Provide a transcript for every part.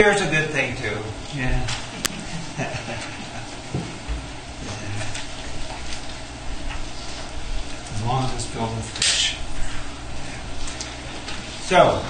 Here's a good thing too. Yeah. As long as it's filled with fish. So,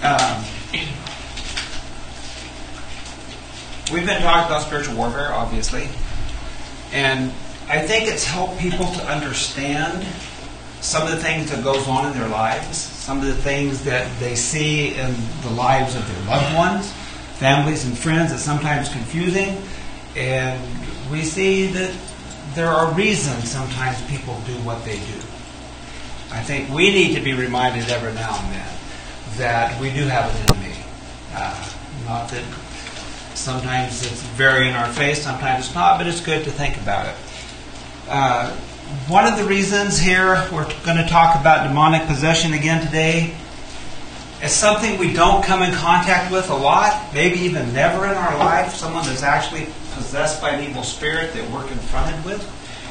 we've been talking about spiritual warfare, obviously, and I think it's helped people to understand some of the things that goes on in their lives, some of the things that they see in the lives of their loved ones, families and friends. It's sometimes confusing, and we see that there are reasons sometimes people do what they do. I think we need to be reminded every now and then that we do have an enemy. Not that sometimes it's very in our face, sometimes it's not, but it's good to think about it. One of the reasons here, we're going to talk about demonic possession again today. It's something we don't come in contact with a lot, maybe even never in our life, someone that's actually possessed by an evil spirit that we're confronted with.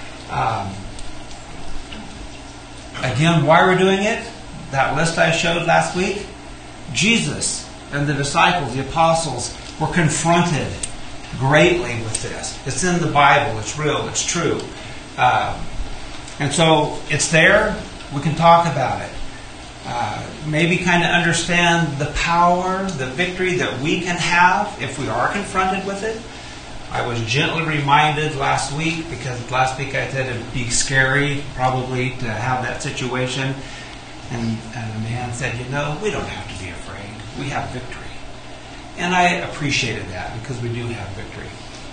Again, why we're doing it, that list I showed last week, Jesus and the disciples, the apostles, were confronted greatly with this. It's in the Bible, it's real, it's true. And so it's there, we can talk about it. Maybe kind of understand the power, the victory that we can have if we are confronted with it. I was gently reminded last week, because last week I said it'd be scary probably to have that situation. And a man said, we don't have to be afraid. We have victory. And I appreciated that because we do have victory.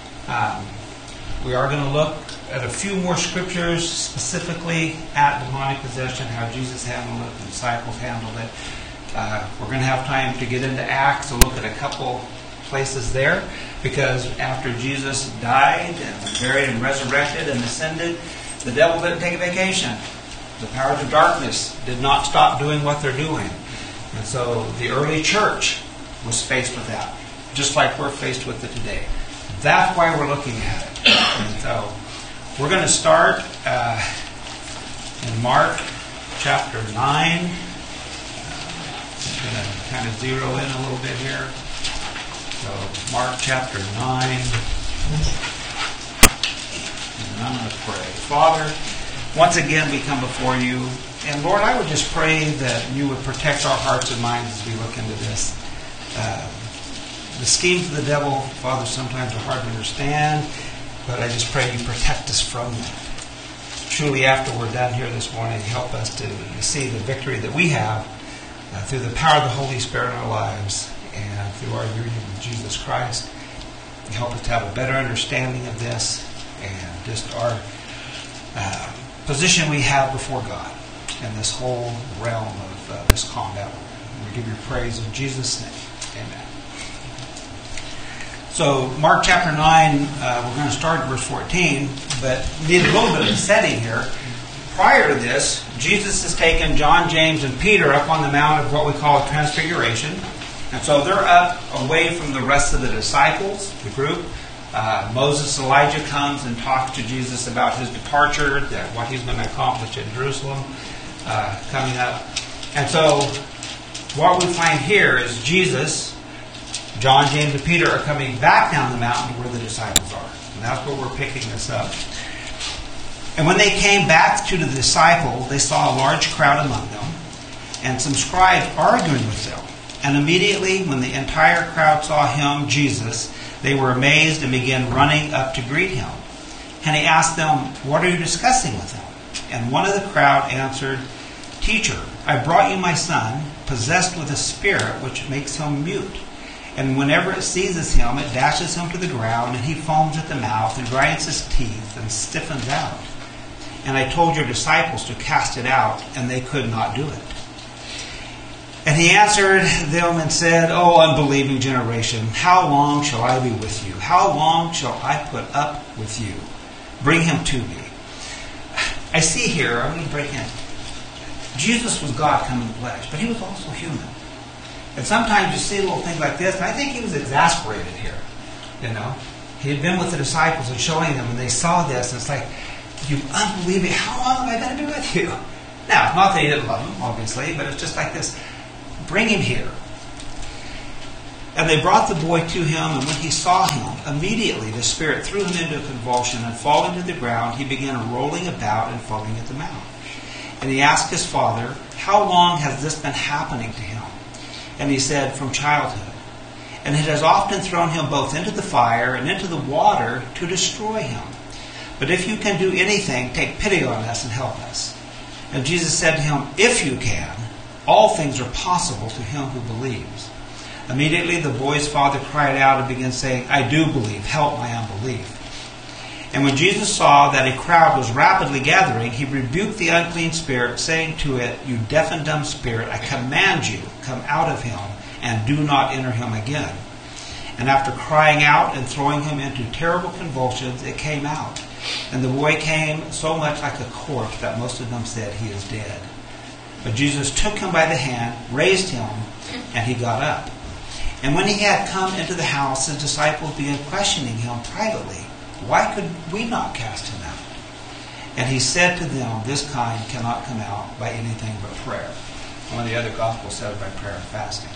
We are going to look at a few more scriptures specifically at demonic possession, how Jesus handled it, the disciples handled it. We're going to have time to get into Acts to look at a couple places there, because after Jesus died and was buried and resurrected and ascended, the devil didn't take a vacation. The powers of darkness did not stop doing what they're doing. And so the early church was faced with that, just like we're faced with it today. That's why we're looking at it. And so we're going to start in Mark chapter 9. I'm going to kind of zero in a little bit here. So Mark chapter 9. And I'm going to pray. Father, once again we come before you. And Lord, I would just pray that you would protect our hearts and minds as we look into this. The schemes of the devil, Father, sometimes are hard to understand, but I just pray you protect us from them. Truly, after we're done here this morning, help us to see the victory that we have through the power of the Holy Spirit in our lives and through our union with Jesus Christ. Help us to have a better understanding of this and just our position we have before God in this whole realm of this combat. We give you praise in Jesus' name. Amen. So, Mark chapter 9, we're going to start at verse 14, but need a little bit of a setting here. Prior to this, Jesus has taken John, James, and Peter up on the Mount of what we call a Transfiguration. And so they're up away from the rest of the disciples, the group. Moses, Elijah comes and talks to Jesus about his departure, what he's going to accomplish in Jerusalem coming up. And so what we find here is Jesus, John, James, and Peter are coming back down the mountain to where the disciples are. And that's where we're picking this up. And when they came back to the disciples, they saw a large crowd among them and some scribes arguing with them. And immediately when the entire crowd saw him, Jesus, they were amazed and began running up to greet him. And he asked them, "What are you discussing with him?" And one of the crowd answered, "Teacher, I brought you my son, possessed with a spirit which makes him mute. And whenever it seizes him, it dashes him to the ground, and he foams at the mouth and grinds his teeth and stiffens out. And I told your disciples to cast it out, and they could not do it." And he answered them and said, "O unbelieving generation, how long shall I be with you? How long shall I put up with you? Bring him to me." I see here, I'm going to break in. Jesus was God come in the flesh, but he was also human. And sometimes you see little things like this, and I think he was exasperated here. He had been with the disciples and showing them, and they saw this, and it's like, "You unbelieving, how long am I going to be with you?" Now, not that he didn't love them, obviously, but it's just like this. Bring him here. And they brought the boy to him, and when he saw him, immediately the spirit threw him into a convulsion, and falling to the ground, he began rolling about and foaming at the mouth. And he asked his father, "How long has this been happening to him?" And he said, "From childhood. And it has often thrown him both into the fire and into the water to destroy him. But if you can do anything, take pity on us and help us." And Jesus said to him, "If you can, all things are possible to him who believes." Immediately the boy's father cried out and began saying, "I do believe, help my unbelief." And when Jesus saw that a crowd was rapidly gathering, he rebuked the unclean spirit, saying to it, "You deaf and dumb spirit, I command you, come out of him, and do not enter him again." And after crying out and throwing him into terrible convulsions, it came out. And the boy came so much like a corpse that most of them said, "He is dead." But Jesus took him by the hand, raised him, and he got up. And when he had come into the house, his disciples began questioning him privately, "Why could we not cast him out?" And he said to them, "This kind cannot come out by anything but prayer." One of the other Gospels says by prayer and fasting.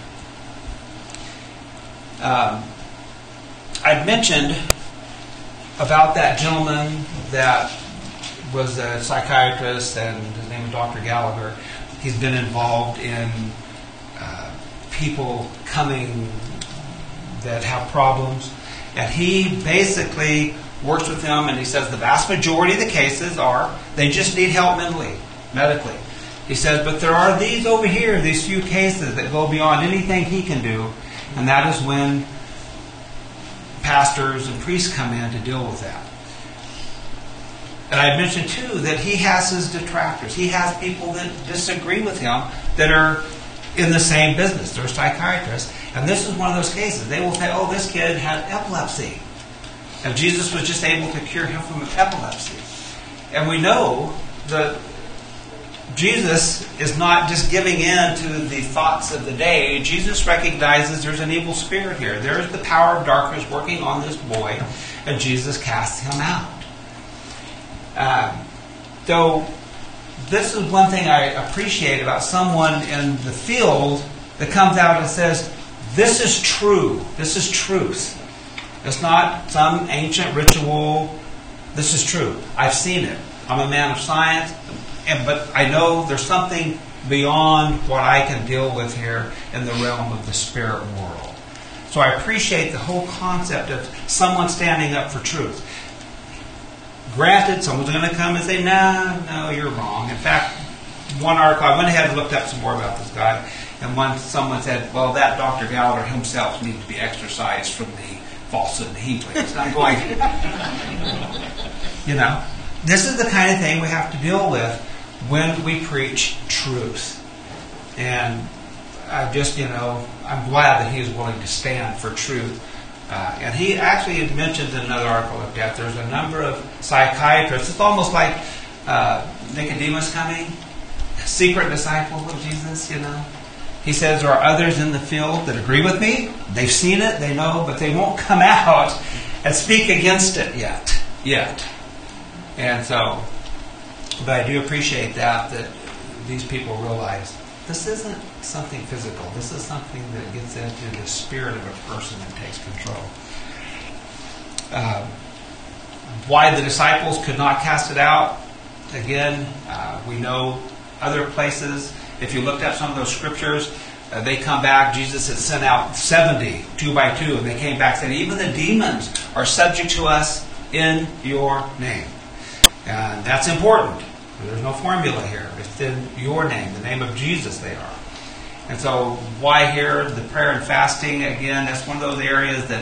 I mentioned about that gentleman that was a psychiatrist, and his name is Dr. Gallagher. He's been involved in people coming that have problems, and he basically works with them, and he says the vast majority of the cases are they just need help mentally, medically. He says, but there are these over here, these few cases that go beyond anything he can do, and that is when pastors and priests come in to deal with that. And I mentioned too that he has his detractors. He has people that disagree with him that are in the same business. They're psychiatrists. And this is one of those cases. They will say, "Oh, this kid had epilepsy." And Jesus was just able to cure him from epilepsy. And we know that Jesus is not just giving in to the thoughts of the day. Jesus recognizes there's an evil spirit here. There's the power of darkness working on this boy, and Jesus casts him out. Though this is one thing I appreciate about someone in the field that comes out and says, "This is true. This is truth. It's not some ancient ritual. This is true. I've seen it. I'm a man of science, but I know there's something beyond what I can deal with here in the realm of the spirit world." So I appreciate the whole concept of someone standing up for truth. Granted, someone's going to come and say, no, you're wrong. In fact, one article, I went ahead and looked up some more about this guy, and someone said, well, that Dr. Gallagher himself needs to be exorcised from the falsehood and healing. It's not going this is the kind of thing we have to deal with when we preach truth. And I'm glad that he is willing to stand for truth. And he actually mentioned in another article of death, there's a number of psychiatrists. It's almost like Nicodemus coming, secret disciple of Jesus, He says there are others in the field that agree with me. They've seen it, they know, but they won't come out and speak against it yet. And so, but I do appreciate that these people realize this isn't something physical. This is something that gets into the spirit of a person and takes control. Why the disciples could not cast it out? Again, we know other places. If you looked at some of those scriptures, they come back. Jesus had sent out 70, 2 by 2, and they came back saying, even the demons are subject to us in your name. And that's important. There's no formula here. It's in your name, the name of Jesus they are. And so why here? The prayer and fasting, again, that's one of those areas that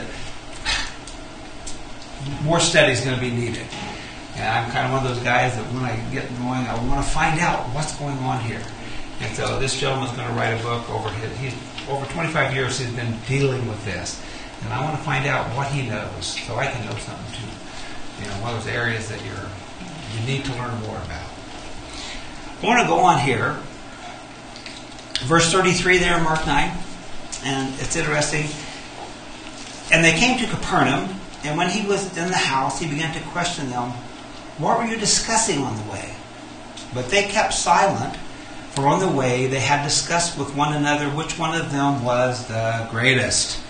more study is going to be needed. And I'm kind of one of those guys that when I get going, I want to find out what's going on here. And so this gentleman's going to write a book he's over 25 years he's been dealing with this. And I want to find out what he knows so I can know something too. One of those areas that you need to learn more about. I want to go on here. Verse 33 there in Mark 9. And it's interesting. And they came to Capernaum, and when he was in the house, he began to question them, "What were you discussing on the way?" But they kept silent, for on the way they had discussed with one another which one of them was the greatest.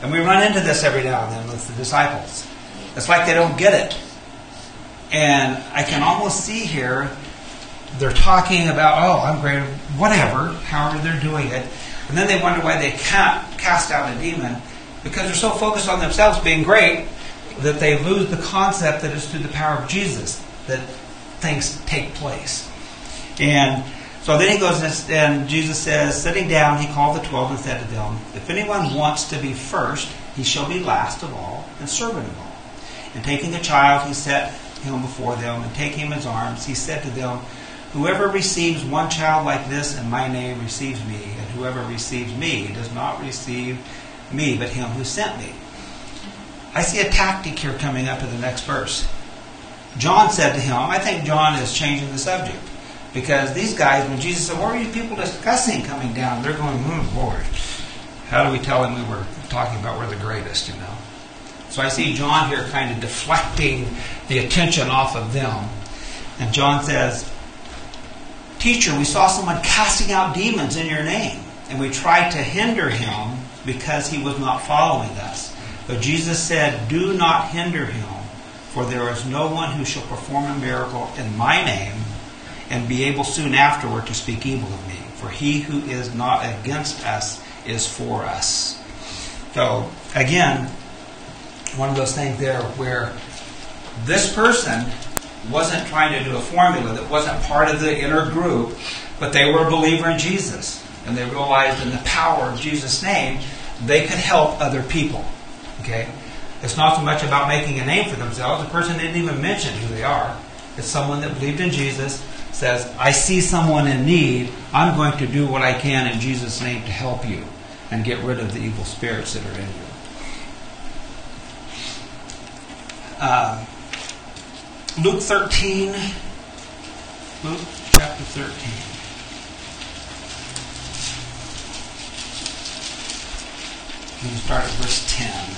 And we run into this every now and then with the disciples. It's like they don't get it. And I can almost see here, they're talking about, oh, I'm great, whatever, however they're doing it. And then they wonder why they can't cast out a demon, because they're so focused on themselves being great that they lose the concept that it's through the power of Jesus that things take place. And so then he goes, and Jesus says, sitting down, he called the 12 and said to them, if anyone wants to be first, he shall be last of all and servant of all. And taking a child, he set him before them, and taking him in his arms, he said to them, whoever receives one child like this in my name receives me, and whoever receives me does not receive me, but him who sent me. I see a tactic here coming up in the next verse. John said to him, I think John is changing the subject. Because these guys, when Jesus said, what are you people discussing coming down? They're going, Lord, how do we tell him we were talking about we're the greatest, you know? So I see John here kind of deflecting the attention off of them. And John says, Teacher, we saw someone casting out demons in your name, and we tried to hinder him because he was not following us. But Jesus said, do not hinder him, for there is no one who shall perform a miracle in my name and be able soon afterward to speak evil of me. For he who is not against us is for us. So, again, one of those things there where this person wasn't trying to do a formula that wasn't part of the inner group, but they were a believer in Jesus. And they realized in the power of Jesus' name, they could help other people. Okay? It's not so much about making a name for themselves. The person didn't even mention who they are. It's someone that believed in Jesus, says, I see someone in need. I'm going to do what I can in Jesus' name to help you and get rid of the evil spirits that are in you. Luke 13. Luke chapter 13. We can start at verse 10.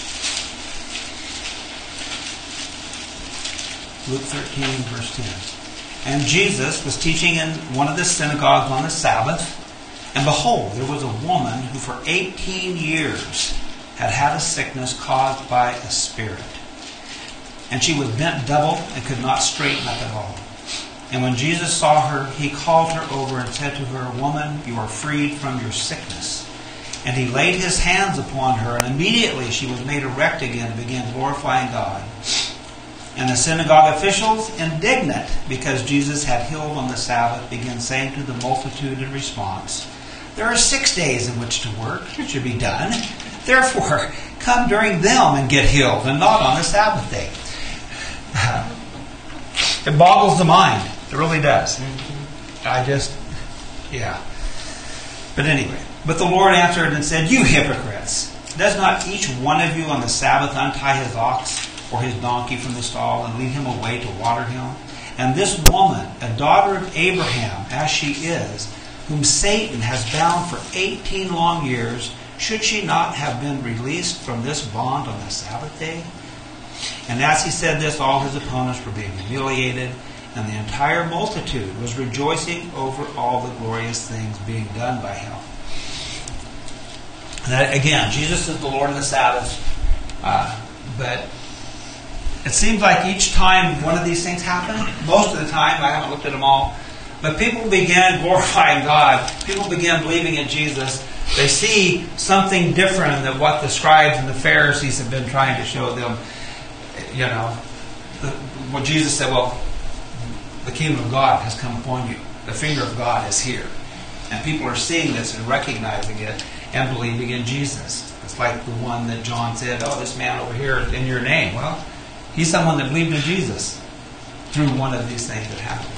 Luke 13, verse 10. And Jesus was teaching in one of the synagogues on the Sabbath, and behold, there was a woman who for 18 years had had a sickness caused by a spirit. And she was bent double and could not straighten up at all. And when Jesus saw her, he called her over and said to her, Woman, you are freed from your sickness. And he laid his hands upon her, and immediately she was made erect again and began glorifying God. And the synagogue officials, indignant because Jesus had healed on the Sabbath, began saying to the multitude in response, There are 6 days in which to work. It should be done. Therefore, come during them and get healed, and not on the Sabbath day. It boggles the mind. It really does. But anyway. But the Lord answered and said, You hypocrites! Does not each one of you on the Sabbath untie his ox or his donkey from the stall and lead him away to water him? And this woman, a daughter of Abraham, as she is, whom Satan has bound for 18 long years, should she not have been released from this bond on the Sabbath day? And as he said this, all his opponents were being humiliated, and the entire multitude was rejoicing over all the glorious things being done by him. And that, again, Jesus is the Lord of the Sabbath, but it seems like each time one of these things happen, most of the time, I haven't looked at them all, but people began glorifying God. People began believing in Jesus. They see something different than what the scribes and the Pharisees have been trying to show them. You know, what Jesus said, well, the kingdom of God has come upon you. The finger of God is here. And people are seeing this and recognizing it and believing in Jesus. It's like the one that John said, oh, this man over here in your name. Well, he's someone that believed in Jesus through one of these things that happened.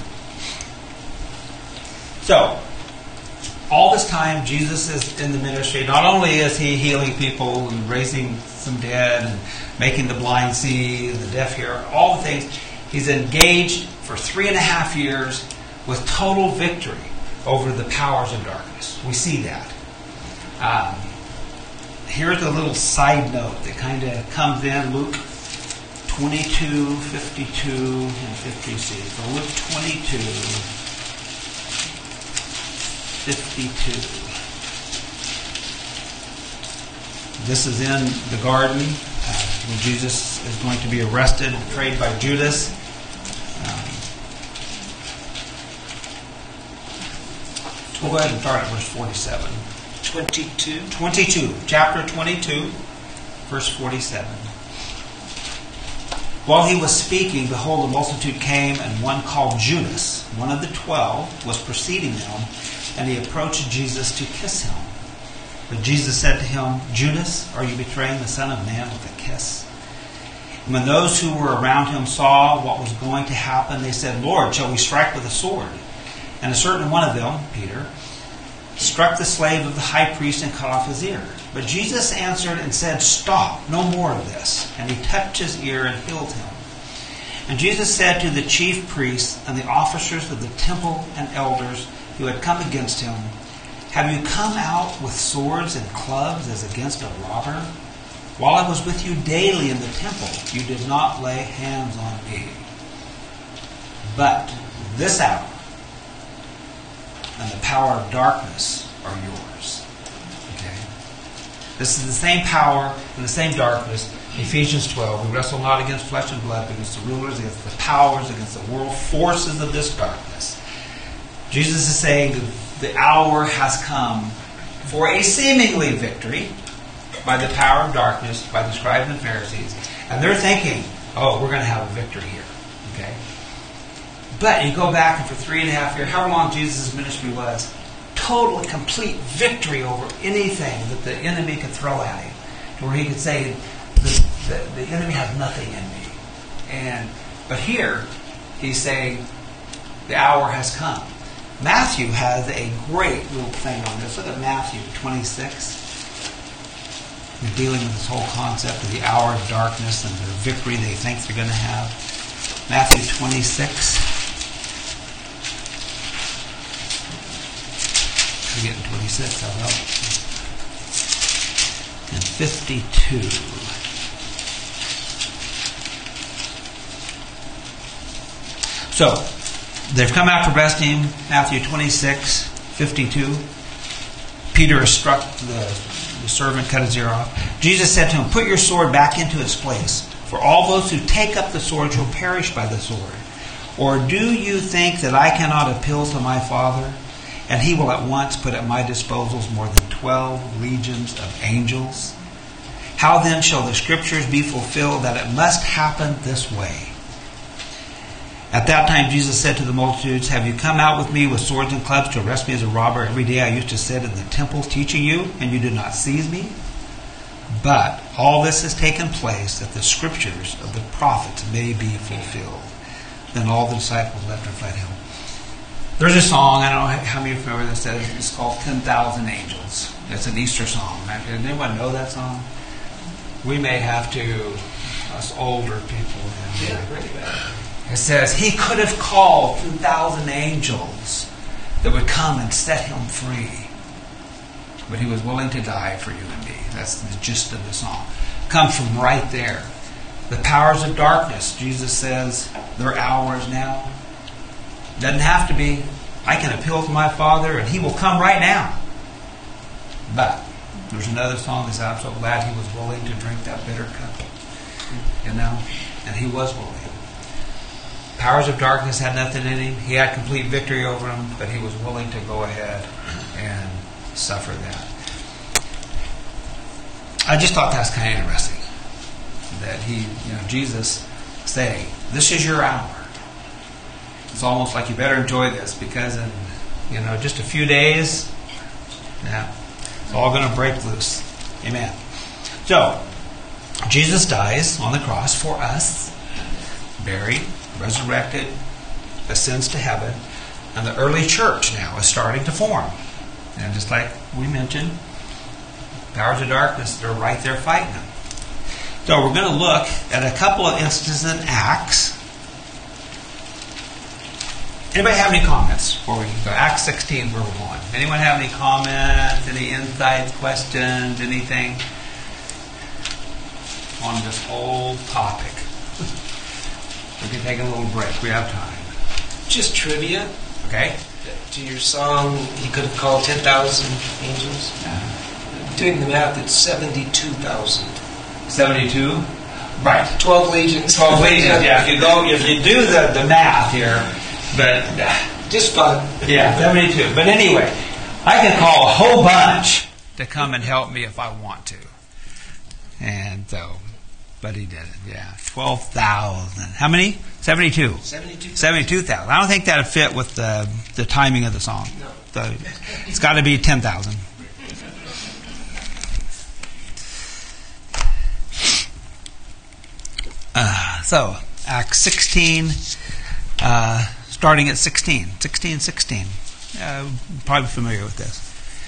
So, all this time, Jesus is in the ministry. Not only is he healing people and raising some dead and making the blind see, the deaf hear, all the things, he's engaged for 3.5 years with total victory over the powers of darkness. We see that. Here's a little side note that kind of comes in Luke 22, 52, and 50c. So Luke 22, 52. This is in the garden when Jesus is going to be arrested and betrayed by Judas. We'll go ahead and start at verse 47. 22. Chapter 22, verse 47. While he was speaking, behold, a multitude came, and one called Judas, one of the 12, was preceding them, and he approached Jesus to kiss him. But Jesus said to him, Judas, are you betraying the Son of Man with a kiss? And when those who were around him saw what was going to happen, they said, Lord, shall we strike with a sword? And a certain one of them, Peter, struck the slave of the high priest and cut off his ear. But Jesus answered and said, Stop, no more of this. And he touched his ear and healed him. And Jesus said to the chief priests and the officers of the temple and elders who had come against him, Have you come out with swords and clubs as against a robber? While I was with you daily in the temple, you did not lay hands on me. But this hour and the power of darkness are yours. Okay? This is the same power and the same darkness. Ephesians 12. We wrestle not against flesh and blood, but against the rulers, against the powers, against the world forces of this darkness. Jesus is saying the hour has come for a seemingly victory by the power of darkness, by the scribes and Pharisees. And they're thinking, oh, we're going to have a victory here. Okay? But you go back, and for 3.5 years, however long Jesus' ministry was, total, complete victory over anything that the enemy could throw at him. To where he could say, the enemy has nothing in me. But here, he's saying, the hour has come. Matthew has a great little thing on this. Look at Matthew 26. We're dealing with this whole concept of the hour of darkness and the victory they think they're going to have. Matthew 26. We're getting 26, I'll help. And 52. So, they've come out to arrest him. Matthew 26, 52. Peter has struck the servant, cut his ear off. Jesus said to him, Put your sword back into its place, for all those who take up the sword shall perish by the sword. Or do you think that I cannot appeal to my Father, and he will at once put at my disposal more than 12 legions of angels? How then shall the Scriptures be fulfilled that it must happen this way? At that time Jesus said to the multitudes, Have you come out with me with swords and clubs to arrest me as a robber? Every day I used to sit in the temple teaching you, and you did not seize me. But all this has taken place that the Scriptures of the prophets may be fulfilled. Then all the disciples left and fled him. There's a song, I don't know how many of you remember this, it's called 10,000 Angels. It's an Easter song. Does anyone know that song? We may have to, us older people. It says, He could have called 2,000 angels that would come and set him free. But He was willing to die for you and me. That's the gist of the song. Comes from right there. The powers of darkness, Jesus says, their hour is now. Doesn't have to be. I can appeal to my Father and He will come right now. But there's another song that says, I'm so glad He was willing to drink that bitter cup. You know? And He was willing. Powers of darkness had nothing in Him. He had complete victory over them, but He was willing to go ahead and suffer that. I just thought that's kind of interesting. That Jesus saying, this is your hour. It's almost like you better enjoy this because in just a few days, it's all going to break loose. Amen. So, Jesus dies on the cross for us, buried, resurrected, ascends to heaven, and the early church now is starting to form. And just like we mentioned, powers of darkness, they're right there fighting them. So we're going to look at a couple of instances in Acts. Anybody have any comments before we go? Acts 16, where we're going. Anyone have any comments, any insights, questions, anything on this whole topic? We can take a little break. We have time. Just trivia. Okay. To your song, He could have called 10,000 angels. Doing the math, it's 72,000. 72? Right. 12 legions. 12 legions, yeah. If you do the math here, but just fun. Yeah, 72. But anyway, I can call a whole bunch to come and help me if I want to. And so, but he didn't, yeah. 12,000. How many? 72. 72,000. I don't think that would fit with the timing of the song. No. So it's got to be 10,000. So, Acts 16, starting at 16. 16. Probably familiar with this.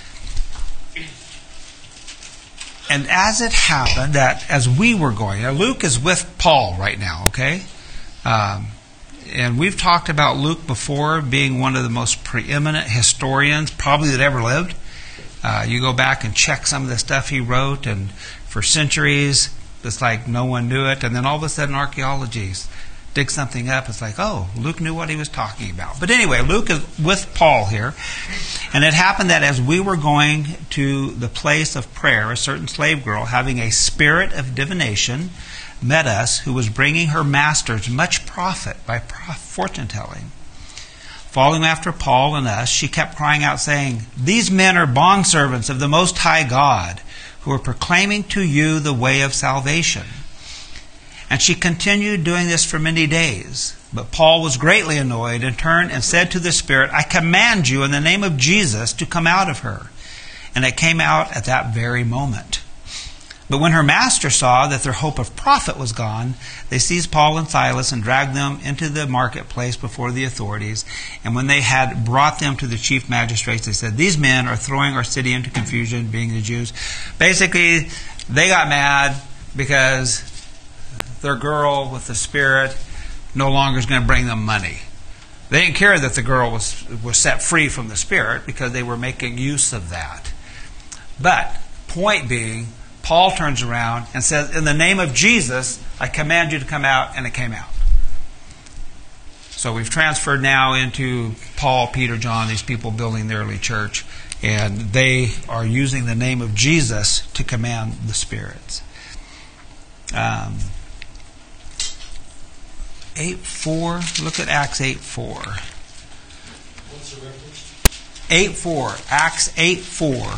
And as it happened that as we were going, now Luke is with Paul right now, okay? And we've talked about Luke before being one of the most preeminent historians probably that ever lived. You go back and check some of the stuff he wrote, and for centuries it's like no one knew it, and then all of a sudden archaeology dig something up. It's like, oh, Luke knew what he was talking about. But anyway, Luke is with Paul here, and it happened that as we were going to the place of prayer, a certain slave girl, having a spirit of divination, met us, who was bringing her masters much profit by fortune-telling. Following after Paul and us, she kept crying out, saying, "These men are bondservants of the Most High God, who are proclaiming to you the way of salvation." And she continued doing this for many days. But Paul was greatly annoyed and turned and said to the spirit, "I command you in the name of Jesus to come out of her." And it came out at that very moment. But when her master saw that their hope of profit was gone, they seized Paul and Silas and dragged them into the marketplace before the authorities. And when they had brought them to the chief magistrates, they said, "These men are throwing our city into confusion," being the Jews. Basically, they got mad because their girl with the spirit no longer is going to bring them money. They didn't care that the girl was set free from the spirit because they were making use of that. But, point being, Paul turns around and says, "In the name of Jesus, I command you to come out," and it came out. So we've transferred now into Paul, Peter, John, these people building the early church, and they are using the name of Jesus to command the spirits. 8:4. Look at Acts 8:4. What's the reference? 8:4. Acts 8:4.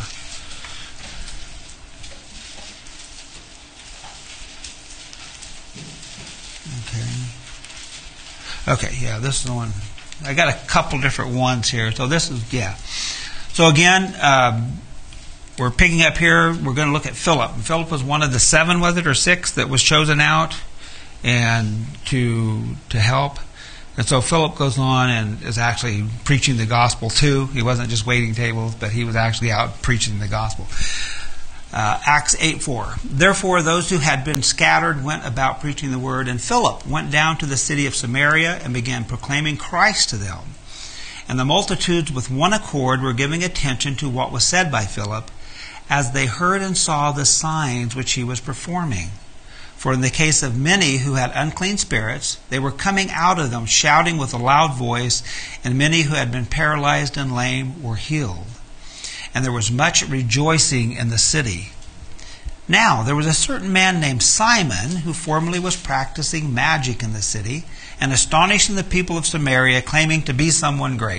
Okay, yeah, this is the one. I got a couple different ones here. So this is, yeah. So again, we're picking up here. We're going to look at Philip. And Philip was one of the 7, was it, or 6 that was chosen out and to help. And so Philip goes on and is actually preaching the gospel too. He wasn't just waiting tables, but he was actually out preaching the gospel. Acts 8:4. Therefore, those who had been scattered went about preaching the word, and Philip went down to the city of Samaria and began proclaiming Christ to them. And the multitudes with one accord were giving attention to what was said by Philip, as they heard and saw the signs which he was performing. For in the case of many who had unclean spirits, they were coming out of them, shouting with a loud voice, and many who had been paralyzed and lame were healed. And there was much rejoicing in the city. Now there was a certain man named Simon, who formerly was practicing magic in the city, and astonishing the people of Samaria, claiming to be someone great.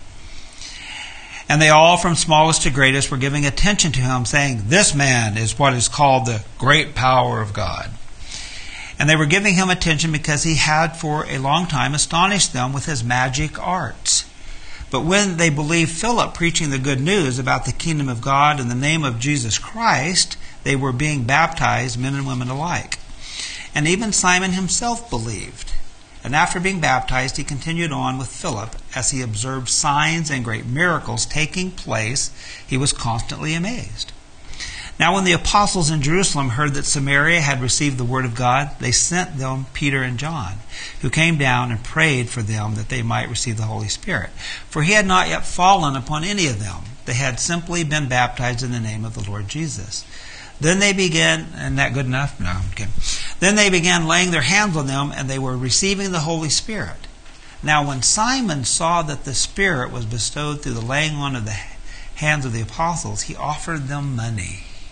And they all, from smallest to greatest, were giving attention to him, saying, "This man is what is called the great power of God." And they were giving him attention because he had for a long time astonished them with his magic arts. But when they believed Philip preaching the good news about the kingdom of God in the name of Jesus Christ, they were being baptized, men and women alike. And even Simon himself believed. And after being baptized, he continued on with Philip. As he observed signs and great miracles taking place, he was constantly amazed. Now when the apostles in Jerusalem heard that Samaria had received the word of God, they sent them Peter and John, who came down and prayed for them that they might receive the Holy Spirit. For he had not yet fallen upon any of them. They had simply been baptized in the name of the Lord Jesus. Then they began, isn't that good enough? No, okay. Then they began laying their hands on them, and they were receiving the Holy Spirit. Now when Simon saw that the Spirit was bestowed through the laying on of the hands of the apostles, he offered them money,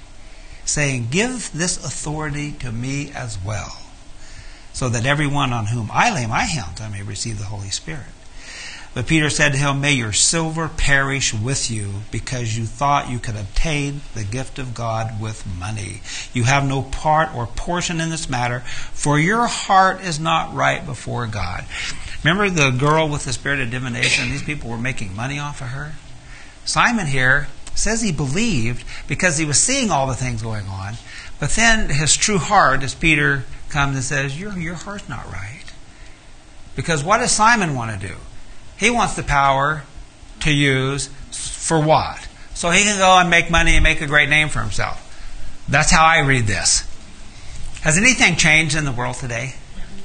saying, "Give this authority to me as well, so that everyone on whom I lay my hands I may receive the Holy Spirit." But Peter said to him, "May your silver perish with you, because you thought you could obtain the gift of God with money. You have no part or portion in this matter, for your heart is not right before God." Remember the girl with the spirit of divination? These people were making money off of her. Simon here says he believed because he was seeing all the things going on, but then his true heart, as Peter comes and says, your heart's not right. Because what does Simon want to do? He wants the power to use for what? So he can go and make money and make a great name for himself. That's how I read this. Has anything changed in the world today?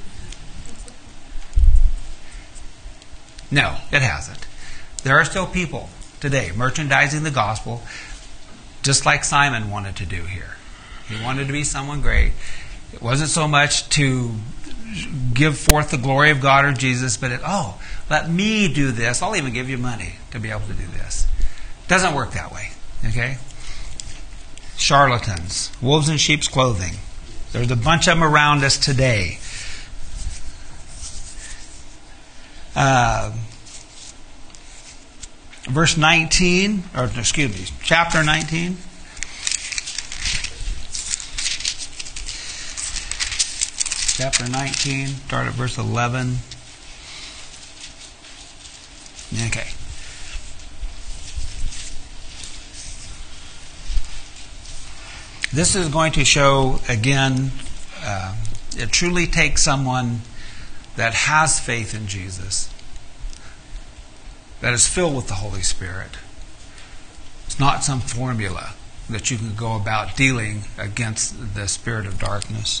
No, it hasn't. There are still people today merchandising the gospel just like Simon wanted to do here. He wanted to be someone great. It wasn't so much to give forth the glory of God or Jesus, but let me do this. I'll even give you money to be able to do this. It doesn't work that way. Okay? Charlatans, wolves in sheep's clothing. There's a bunch of them around us today. Verse 19, chapter 19. Chapter 19, start at verse 11. Okay. This is going to show, again, it truly takes someone that has faith in Jesus, that is filled with the Holy Spirit. It's not some formula that you can go about dealing against the spirit of darkness.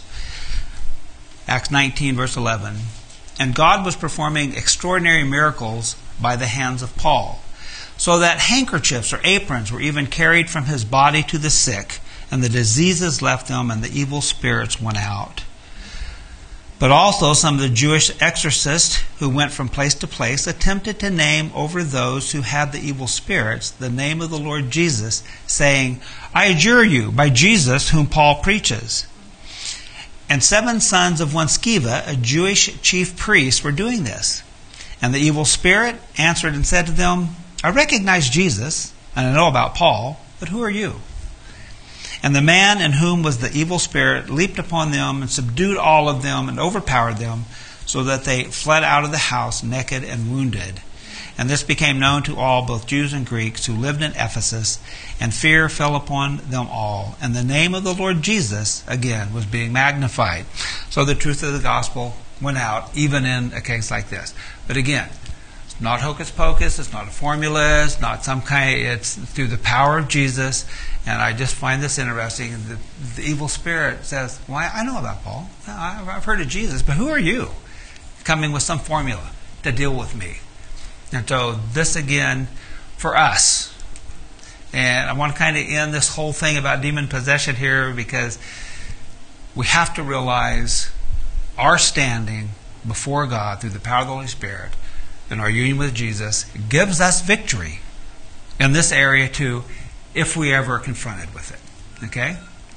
Acts 19, verse 11. And God was performing extraordinary miracles by the hands of Paul, so that handkerchiefs or aprons were even carried from his body to the sick, and the diseases left them, and the evil spirits went out. But also some of the Jewish exorcists who went from place to place attempted to name over those who had the evil spirits the name of the Lord Jesus, saying, "I adjure you by Jesus whom Paul preaches." And 7 sons of one Sceva, a Jewish chief priest, were doing this. And the evil spirit answered and said to them, "I recognize Jesus, and I know about Paul, but who are you?" And the man in whom was the evil spirit leaped upon them and subdued all of them and overpowered them, so that they fled out of the house naked and wounded. And this became known to all, both Jews and Greeks, who lived in Ephesus, and fear fell upon them all. And the name of the Lord Jesus, again, was being magnified. So the truth of the gospel went out, even in a case like this. But again, it's not hocus pocus, it's not a formula, it's not some kind, it's through the power of Jesus. And I just find this interesting. The evil spirit says, "Well, I know about Paul. I've heard of Jesus, but who are you coming with some formula to deal with me?" And so this again for us. And I want to kind of end this whole thing about demon possession here, because we have to realize our standing before God through the power of the Holy Spirit and our union with Jesus gives us victory in this area too, if we ever are confronted with it. Okay?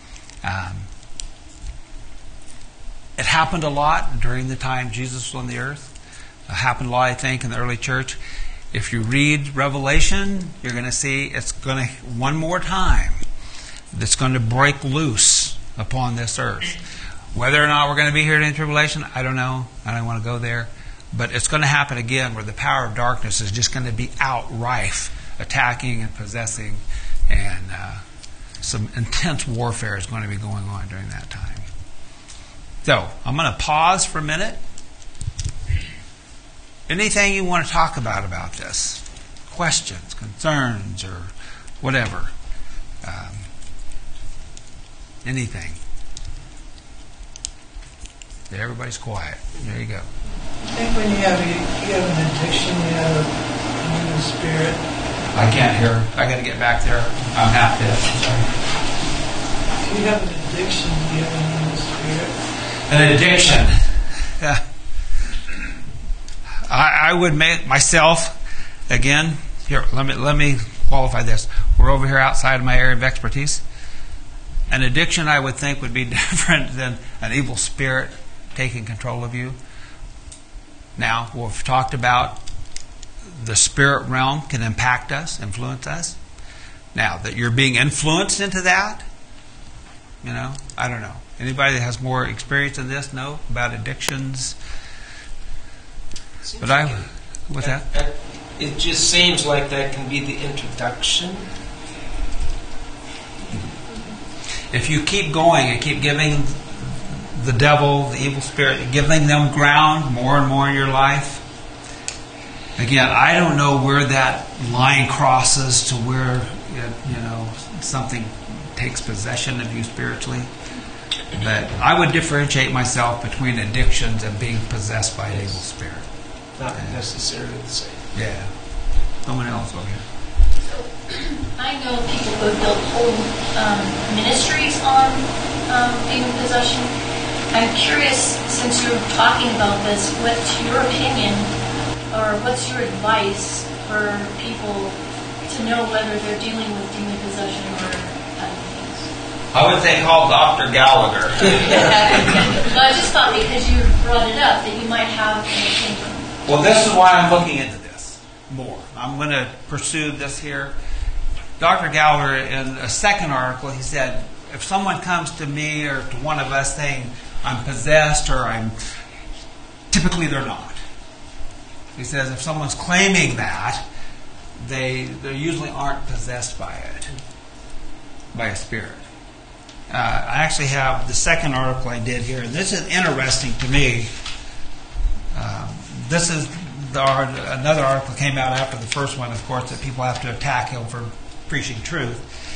It happened a lot during the time Jesus was on the earth. It happened a lot, I think, in the early church. If you read Revelation, you're going to see it's going to, one more time, that's going to break loose upon this earth. Whether or not we're going to be here in tribulation, I don't know. I don't want to go there. But it's going to happen again, where the power of darkness is just going to be out rife, attacking and possessing, and some intense warfare is going to be going on during that time. So, I'm going to pause for a minute. Anything you want to talk about this? Questions, concerns, or whatever. Anything. Everybody's quiet. There you go. I think when you have an addiction, you have a new spirit. I can't hear. I got to get back there. I'm half deaf. If you have an addiction, you have a new spirit. An addiction. Yeah. I would make myself, again, here, let me qualify this. We're over here outside of my area of expertise. An addiction, I would think, would be different than an evil spirit taking control of you. Now, we've talked about the spirit realm can impact us, influence us. Now, that you're being influenced into that, I don't know. Anybody that has more experience in this know about addictions? What's that? It just seems like that can be the introduction. If you keep going and keep giving the devil, the evil spirit, giving them ground more and more in your life, again, I don't know where that line crosses to where something takes possession of you spiritually. But I would differentiate myself between addictions and being possessed by an evil spirit. Not necessarily the same. Yeah. Someone else over here. I know people who have built whole ministries on demon possession. I'm curious, since you're talking about this, what's your opinion or what's your advice for people to know whether they're dealing with demon possession or other things? I would say call Dr. Gallagher. No, I just thought because you brought it up that you might have an opinion. Well, this is why I'm looking into this more. I'm going to pursue this here. Dr. Gallagher, in a second article, he said, if someone comes to me or to one of us saying, I'm possessed or typically they're not. He says if someone's claiming that, they usually aren't possessed by it, by a spirit. I actually have the second article I did here, and this is interesting to me. This is another article came out after the first one, of course, that people have to attack him for preaching truth.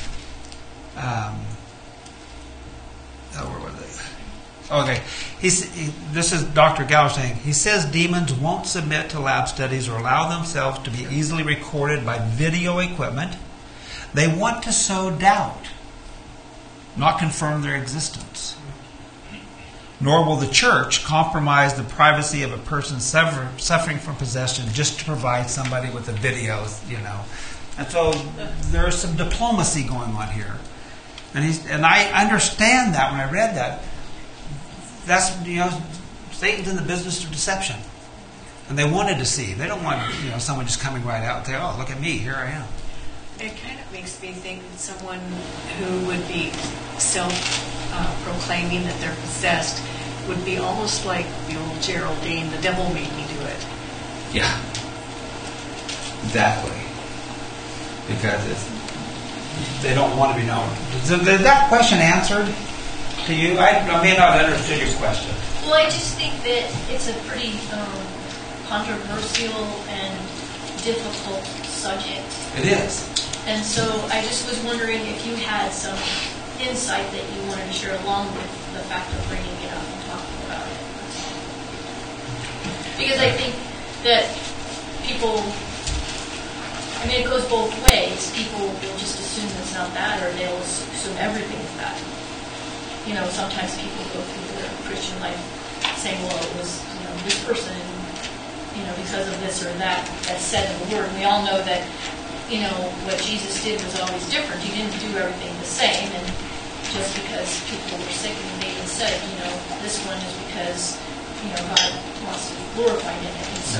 Where were they? Okay. This is Dr. Gower saying, he says demons won't submit to lab studies or allow themselves to be easily recorded by video equipment. They want to sow doubt, not confirm their existence. Nor will the church compromise the privacy of a person suffering from possession just to provide somebody with a video, And so there's some diplomacy going on here. And I understand that when I read that. That's, Satan's in the business of deception. And they want to deceive. They don't want, someone just coming right out and say, oh, look at me, here I am. It kind of makes me think that someone who would be self-proclaiming that they're possessed would be almost like the old Geraldine, the devil made me do it. Yeah. Exactly. Because they don't want to be known. Is that question answered to you? I may not have understood your question. Well, I just think that it's a pretty controversial and difficult subject. It is. And so I just was wondering if you had some insight that you wanted to share along with the fact of bringing it up and talking about it. Because I think that people, it goes both ways. People will just assume it's not that, or they'll assume everything's that. Sometimes people go through their Christian life saying, well, it was, this person, because of this or that's said in the Word. We all know that, what Jesus did was always different. He didn't do everything the same, and just because people were sick and they even said, this one is because, God wants to be glorified in it. And so,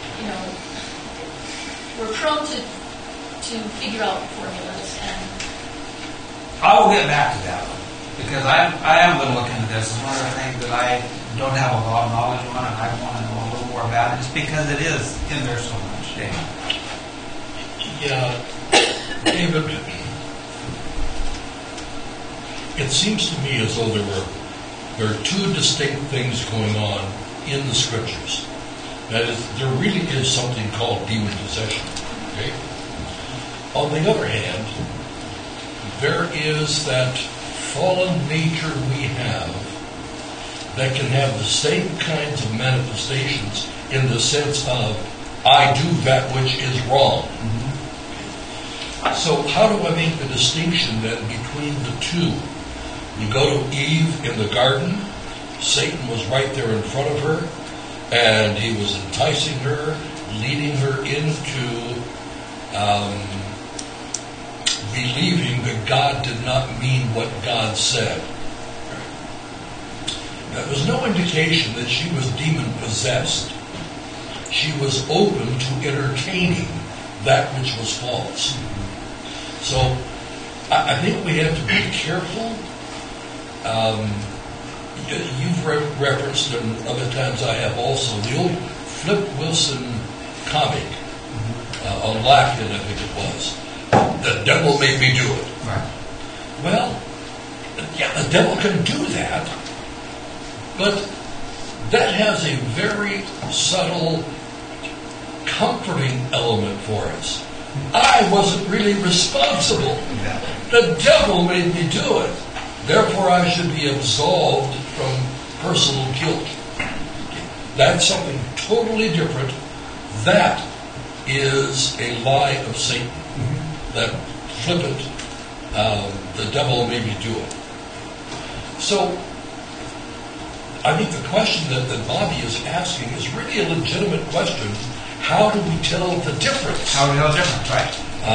we're prone to figure out formulas. And I will get back to that one, because I am going to look into this. It's one of the things that I don't have a lot of knowledge on, and I want to know a little more about it, just because it is in there so much. Dave. Yeah, David, it seems to me as though there are two distinct things going on in the Scriptures. That is, there really is something called demon possession. Okay? On the other hand, there is that fallen nature we have that can have the same kinds of manifestations in the sense of, I do that which is wrong. Mm-hmm. So how do I make the distinction then between the two? You go to Eve in the garden, Satan was right there in front of her, and he was enticing her, leading her into believing that God did not mean what God said. There was no indication that she was demon-possessed. She was open to entertaining that which was false. So, I think we have to be careful. You've referenced, and other times I have also, the old Flip Wilson comic on Laugh-In, I think it was. The devil made me do it. Right. Well, yeah, the devil can do that, but that has a very subtle, comforting element for us. I wasn't really responsible. The devil made me do it. Therefore, I should be absolved from personal guilt. That's something totally different. That is a lie of Satan. That flippant, the devil made me do it. So, I think the question that Bobby is asking is really a legitimate question. How do we tell the difference? How do we know the difference, right?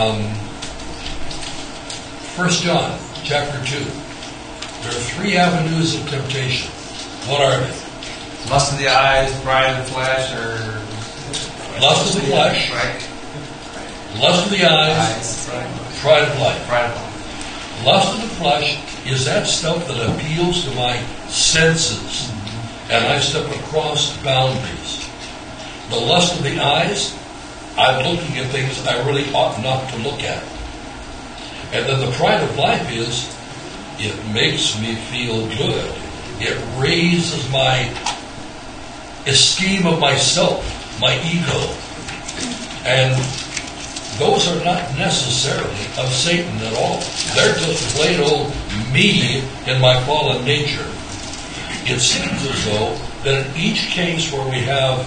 1 John chapter 2. There are 3 avenues of temptation. What are they? Lust of the eyes, pride of the flesh, or... Lust of the flesh. Right. Lust of the eyes. Pride of life. Pride of life. Lust of the flesh is that stuff that appeals to my senses. And I step across boundaries. The lust of the eyes, I'm looking at things I really ought not to look at. And then the pride of life is, it makes me feel good. It raises my esteem of myself, my ego. And those are not necessarily of Satan at all. They're just plain old me in my fallen nature. It seems as though that in each case where we have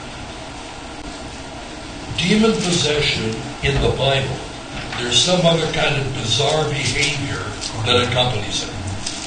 demon possession in the Bible, there's some other kind of bizarre behavior that accompanies it.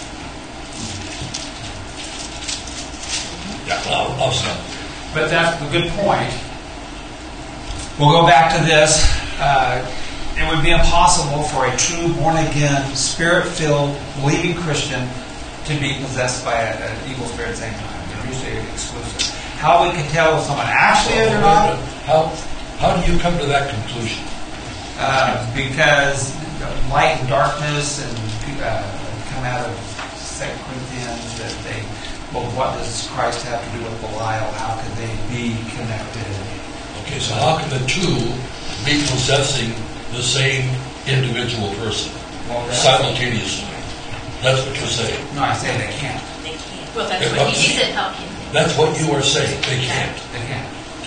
Yeah, I'll stop. But that's a good point. We'll go back to this. It would be impossible for a true born-again, spirit-filled, believing Christian to be possessed by an evil spirit at the same time. They're usually exclusive. How we can tell if someone actually is or not? How do you come to that conclusion? Because light and darkness and come out of 2 Corinthians that they, well, what does Christ have to do with Belial? How could they be connected? Okay, so how can the two be possessing the same individual person simultaneously? That's what you're saying. No, I say they can't. They can't. Well, that's what he said. How can they? That's what you are saying. They can't. They can't.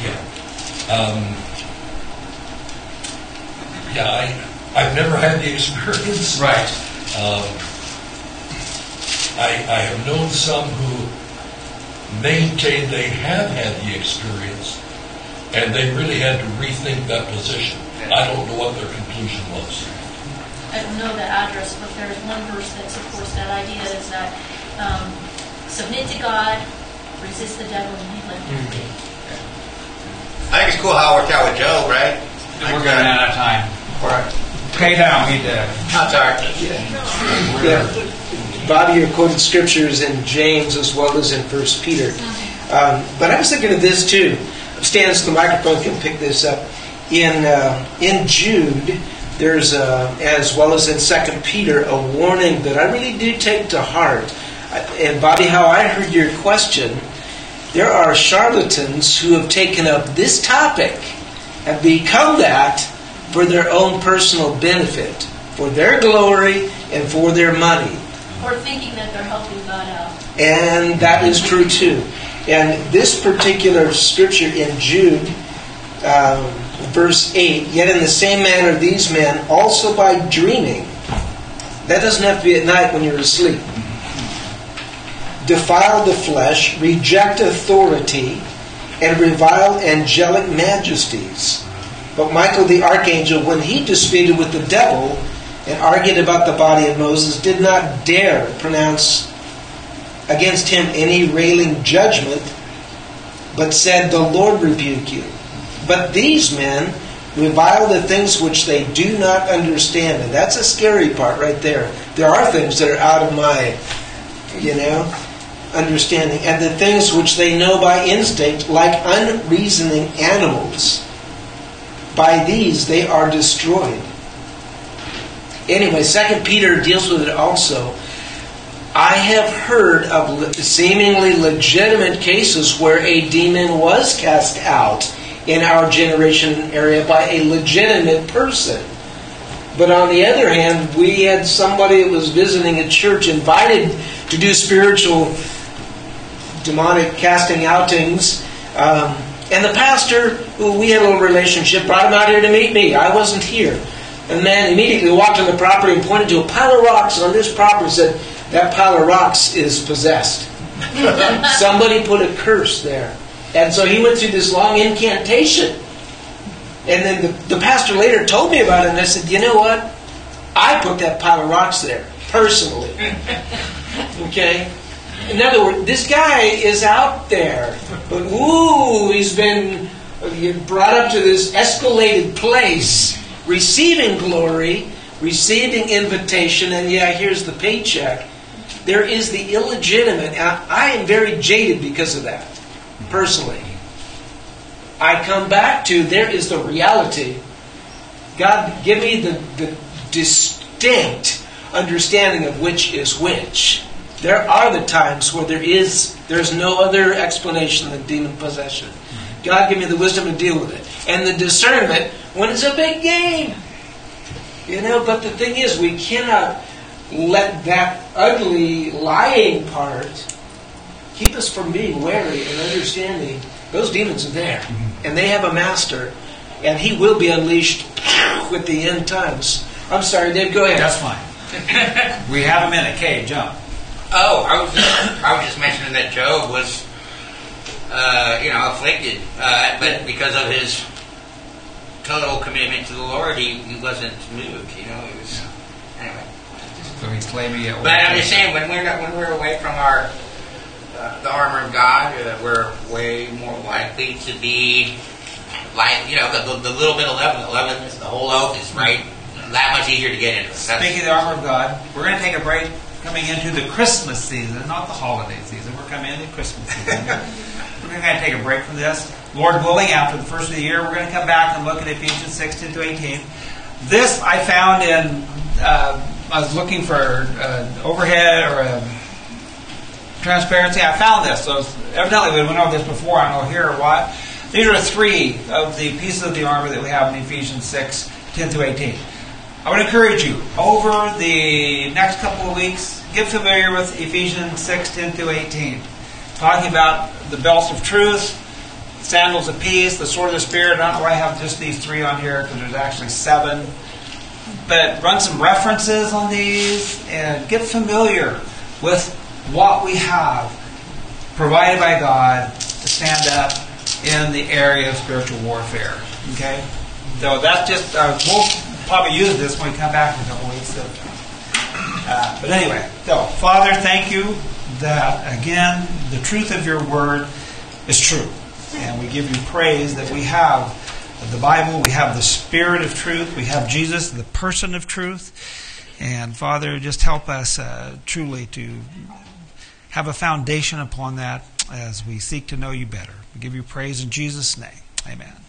I've never had the experience. Right. I have known some who maintain they have had the experience, and they really had to rethink that position. I don't know what their conclusion was. I don't know the address, but there's one verse that supports that idea. Is that submit to God, resist the devil, and he let you flee. I think it's cool how it worked out with Job, right? We're going to run out of time. Okay, now we need to... Not sorry. Yeah. Bobby, you quoted scriptures in James as well as in 1 Peter. But I was thinking of this too. Stand so the microphone can pick this up. In Jude, there's, as well as in 2 Peter, a warning that I really do take to heart. And Bobby, how I heard your question, there are charlatans who have taken up this topic and become that for their own personal benefit, for their glory and for their money. Or thinking that they're helping God out. And that is true too. And this particular scripture in Jude, verse 8, yet in the same manner these men, also by dreaming, that doesn't have to be at night when you're asleep, defile the flesh, reject authority, and revile angelic majesties. But Michael the archangel, when he disputed with the devil and argued about the body of Moses, did not dare pronounce against him any railing judgment, but said, the Lord rebuke you. But these men Revile the things which they do not understand. And that's a scary part right there. There are things that are out of my, understanding. And the things which they know by instinct, like unreasoning animals. By these they are destroyed. Anyway, 2 Peter deals with it also. I have heard of seemingly legitimate cases where a demon was cast out in our generation area by a legitimate person. But on the other hand, we had somebody that was visiting a church invited to do spiritual demonic casting outings. And the pastor, who we had a little relationship, brought him out here to meet me. I wasn't here. And the man immediately walked on the property and pointed to a pile of rocks on this property and said, that pile of rocks is possessed. Somebody put a curse there. And so he went through this long incantation. And then the pastor later told me about it, and I said, you know what? I put that pile of rocks there, personally. Okay? In other words, this guy is out there. But he's been brought up to this escalated place, receiving glory, receiving invitation, and here's the paycheck. There is the illegitimate. I am very jaded because of that, personally. I come back to, there is the reality. God, give me the distinct understanding of which is which. There are the times where there's no other explanation than demon possession. God, give me the wisdom to deal with it. And the discernment when it's a big game. But the thing is, we cannot let that ugly lying part keep us from being wary and understanding those demons are there. And they have a master. And he will be unleashed with the end times. I'm sorry, Dave, go ahead. That's fine. We have a minute. Kay, jump. Oh, I was just mentioning that Job was, afflicted, but because of his total commitment to the Lord, he wasn't moved. He was anyway. So he's claiming it. But I'm just saying, when we're away from the armor of God, we're way more likely to be like the little bit of leaven, the whole loaf is right that much easier to get into. Speaking of the armor of God, we're going to take a break. Coming into the Christmas season, not the holiday season. We're coming into Christmas season. We're going to take a break from this. Lord willing, after the first of the year, we're going to come back and look at Ephesians 6:10-18. This I found in, I was looking for overhead or transparency. I found this. So evidently we went over this before. I don't know here or what. These are three of the pieces of the armor that we have in Ephesians 6:10-18. I would encourage you, over the next couple of weeks, get familiar with Ephesians 6:10-18. Talking about the belts of truth, sandals of peace, the sword of the Spirit. I don't know why I have just these three on here, because there's actually 7. But run some references on these, and get familiar with what we have provided by God to stand up in the area of spiritual warfare. Okay? So that's just, we'll probably use this when we come back in a couple weeks. But anyway, so Father, thank you that, again, the truth of your word is true. And we give you praise that we have the Bible, we have the Spirit of truth, we have Jesus, the person of truth. And Father, just help us truly to have a foundation upon that as we seek to know you better. We give you praise in Jesus' name. Amen.